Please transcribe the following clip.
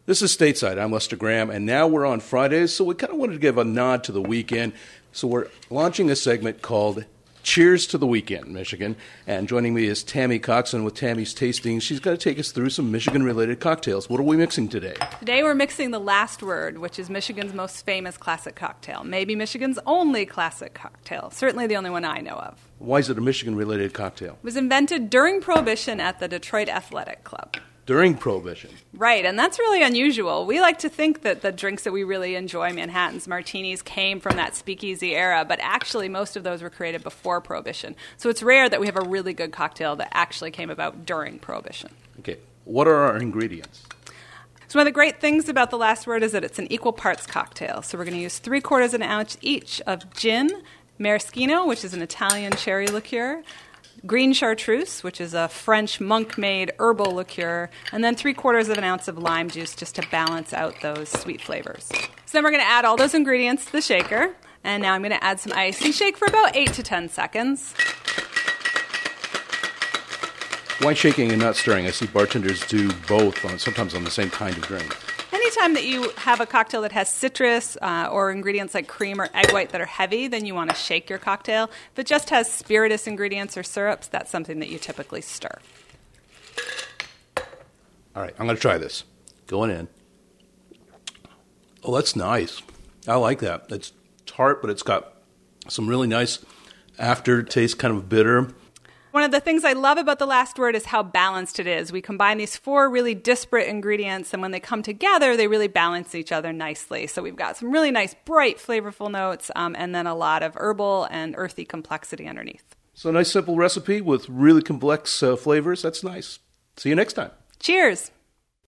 This is Stateside. I'm Lester Graham, and now we're on Fridays, so we kind of wanted to give a nod to the weekend. So we're launching a segment called Cheers to the Weekend, Michigan. And joining me is Tammy Coxon with Tammy's Tasting. She's going to take us through some Michigan-related cocktails. What are we mixing today? Today we're mixing the Last Word, which is Michigan's most famous classic cocktail. Maybe Michigan's only classic cocktail. Certainly the only one I know of. Why is it a Michigan-related cocktail? It was invented during Prohibition at the Detroit Athletic Club. During Prohibition. Right, and that's really unusual. We like to think that the drinks that we really enjoy, Manhattans, martinis, came from that speakeasy era, but actually most of those were created before Prohibition. So it's rare that we have a really good cocktail that actually came about during Prohibition. Okay, what are our ingredients? So one of the great things about the Last Word is that it's an equal parts cocktail. So we're going to use 3/4 of an ounce each of gin, maraschino, which is an Italian cherry liqueur, green chartreuse, which is a French monk-made herbal liqueur, and then 3/4 of an ounce of lime juice just to balance out those sweet flavors. So then we're going to add all those ingredients to the shaker, and now I'm going to add some ice and shake for about 8 to 10 seconds. Why shaking and not stirring? I see bartenders do both, sometimes on the same kind of drink. Anytime that you have a cocktail that has citrus or ingredients like cream or egg white that are heavy, then you want to shake your cocktail. If it just has spirituous ingredients or syrups, that's something that you typically stir. All right, I'm going to try this. Going in. Oh, that's nice. I like that. It's tart, but it's got some really nice aftertaste, kind of bitter. One of the things I love about the Last Word is how balanced it is. We combine these 4 really disparate ingredients, and when they come together, they really balance each other nicely. So we've got some really nice, bright, flavorful notes, and then a lot of herbal and earthy complexity underneath. So a nice, simple recipe with really complex flavors. That's nice. See you next time. Cheers.